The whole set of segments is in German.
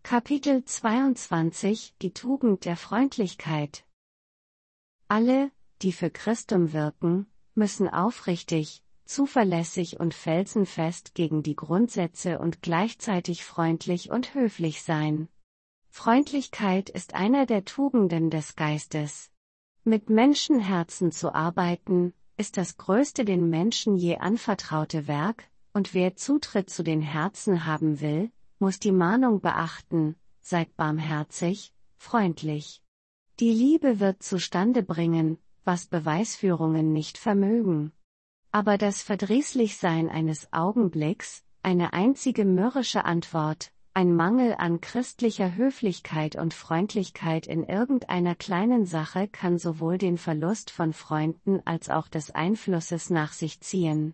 Kapitel 22 Die Tugend der Freundlichkeit. Alle, die für Christum wirken, müssen aufrichtig, zuverlässig und felsenfest gegen die Grundsätze und gleichzeitig freundlich und höflich sein. Freundlichkeit ist einer der Tugenden des Geistes. Mit Menschenherzen zu arbeiten, ist das größte den Menschen je anvertraute Werk, und wer Zutritt zu den Herzen haben will, muss die Mahnung beachten: Seid barmherzig, freundlich. Die Liebe wird zustande bringen, was Beweisführungen nicht vermögen. Aber das Verdrießlichsein eines Augenblicks, eine einzige mürrische Antwort, ein Mangel an christlicher Höflichkeit und Freundlichkeit in irgendeiner kleinen Sache kann sowohl den Verlust von Freunden als auch des Einflusses nach sich ziehen.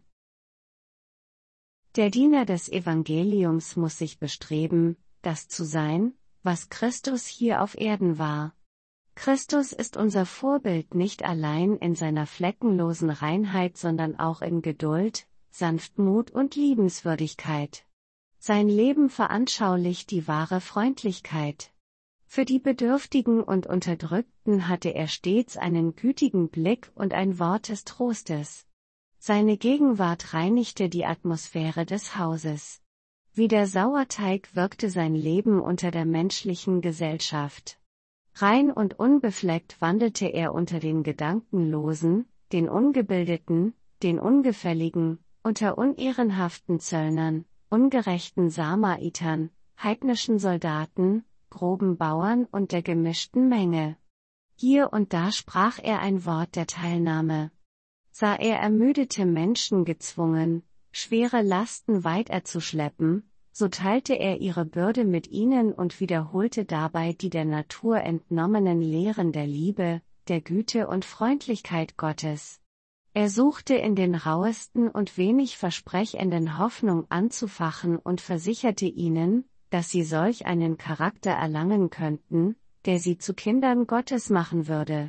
Der Diener des Evangeliums muss sich bestreben, das zu sein, was Christus hier auf Erden war. Christus ist unser Vorbild nicht allein in seiner fleckenlosen Reinheit, sondern auch in Geduld, Sanftmut und Liebenswürdigkeit. Sein Leben veranschaulicht die wahre Freundlichkeit. Für die Bedürftigen und Unterdrückten hatte er stets einen gütigen Blick und ein Wort des Trostes. Seine Gegenwart reinigte die Atmosphäre des Hauses. Wie der Sauerteig wirkte sein Leben unter der menschlichen Gesellschaft. Rein und unbefleckt wandelte er unter den Gedankenlosen, den Ungebildeten, den Ungefälligen, unter unehrenhaften Zöllnern, ungerechten Samaritern, heidnischen Soldaten, groben Bauern und der gemischten Menge. Hier und da sprach er ein Wort der Teilnahme. Sah er ermüdete Menschen gezwungen, schwere Lasten weiterzuschleppen, so teilte er ihre Bürde mit ihnen und wiederholte dabei die der Natur entnommenen Lehren der Liebe, der Güte und Freundlichkeit Gottes. Er suchte in den rauesten und wenig versprechenden Hoffnung anzufachen und versicherte ihnen, dass sie solch einen Charakter erlangen könnten, der sie zu Kindern Gottes machen würde.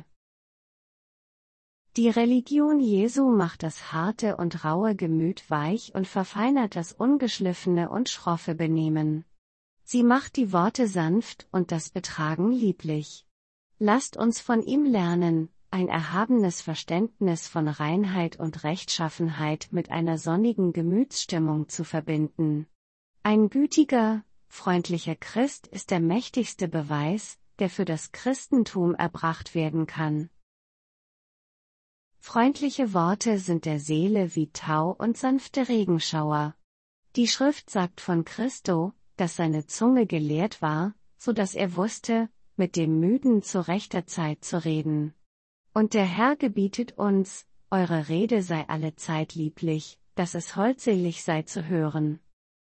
Die Religion Jesu macht das harte und raue Gemüt weich und verfeinert das ungeschliffene und schroffe Benehmen. Sie macht die Worte sanft und das Betragen lieblich. Lasst uns von ihm lernen, ein erhabenes Verständnis von Reinheit und Rechtschaffenheit mit einer sonnigen Gemütsstimmung zu verbinden. Ein gütiger, freundlicher Christ ist der mächtigste Beweis, der für das Christentum erbracht werden kann. Freundliche Worte sind der Seele wie Tau und sanfte Regenschauer. Die Schrift sagt von Christo, dass seine Zunge gelehrt war, so dass er wusste, mit dem Müden zu rechter Zeit zu reden. Und der Herr gebietet uns: Eure Rede sei allezeit lieblich, dass es holdselig sei zu hören.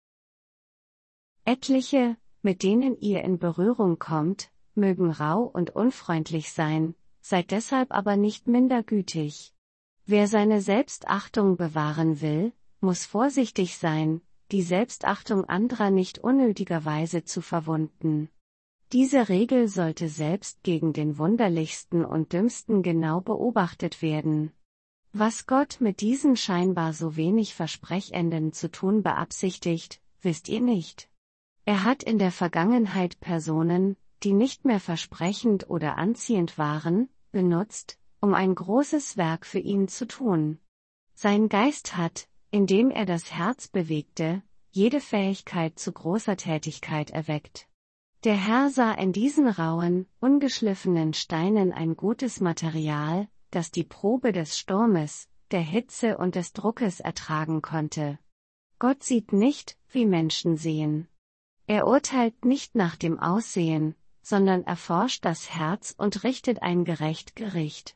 Etliche, mit denen ihr in Berührung kommt, mögen rau und unfreundlich sein, seid deshalb aber nicht minder gütig. Wer seine Selbstachtung bewahren will, muss vorsichtig sein, die Selbstachtung anderer nicht unnötigerweise zu verwunden. Diese Regel sollte selbst gegen den Wunderlichsten und Dümmsten genau beobachtet werden. Was Gott mit diesen scheinbar so wenig Versprechenden zu tun beabsichtigt, wisst ihr nicht. Er hat in der Vergangenheit Personen, die nicht mehr versprechend oder anziehend waren, benutzt, um ein großes Werk für ihn zu tun. Sein Geist hat, indem er das Herz bewegte, jede Fähigkeit zu großer Tätigkeit erweckt. Der Herr sah in diesen rauen, ungeschliffenen Steinen ein gutes Material, das die Probe des Sturmes, der Hitze und des Druckes ertragen konnte. Gott sieht nicht, wie Menschen sehen. Er urteilt nicht nach dem Aussehen, sondern erforscht das Herz und richtet ein gerecht Gericht.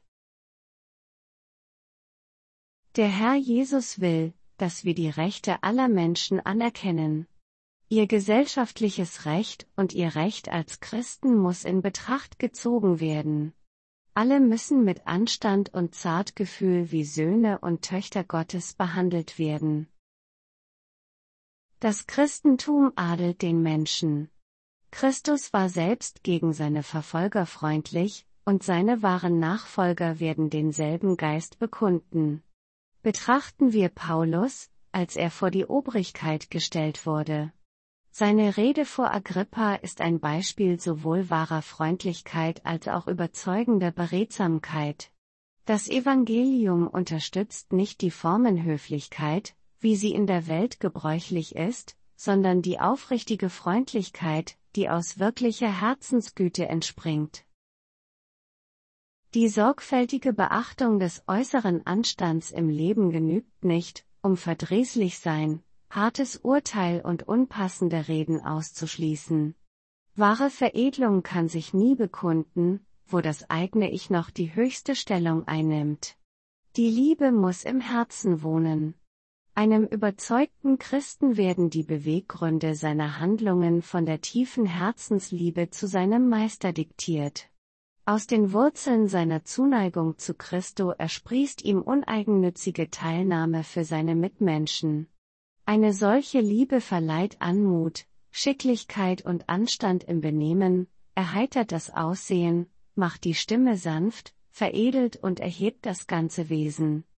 Der Herr Jesus will, dass wir die Rechte aller Menschen anerkennen. Ihr gesellschaftliches Recht und ihr Recht als Christen muss in Betracht gezogen werden. Alle müssen mit Anstand und Zartgefühl wie Söhne und Töchter Gottes behandelt werden. Das Christentum adelt den Menschen. Christus war selbst gegen seine Verfolger freundlich, und seine wahren Nachfolger werden denselben Geist bekunden. Betrachten wir Paulus, als er vor die Obrigkeit gestellt wurde. Seine Rede vor Agrippa ist ein Beispiel sowohl wahrer Freundlichkeit als auch überzeugender Beredsamkeit. Das Evangelium unterstützt nicht die Formenhöflichkeit, wie sie in der Welt gebräuchlich ist, sondern die aufrichtige Freundlichkeit, die aus wirklicher Herzensgüte entspringt. Die sorgfältige Beachtung des äußeren Anstands im Leben genügt nicht, um Verdrießlichsein, hartes Urteil und unpassende Reden auszuschließen. Wahre Veredelung kann sich nie bekunden, wo das eigene Ich noch die höchste Stellung einnimmt. Die Liebe muss im Herzen wohnen. Einem überzeugten Christen werden die Beweggründe seiner Handlungen von der tiefen Herzensliebe zu seinem Meister diktiert. Aus den Wurzeln seiner Zuneigung zu Christo ersprießt ihm uneigennützige Teilnahme für seine Mitmenschen. Eine solche Liebe verleiht Anmut, Schicklichkeit und Anstand im Benehmen, erheitert das Aussehen, macht die Stimme sanft, veredelt und erhebt das ganze Wesen.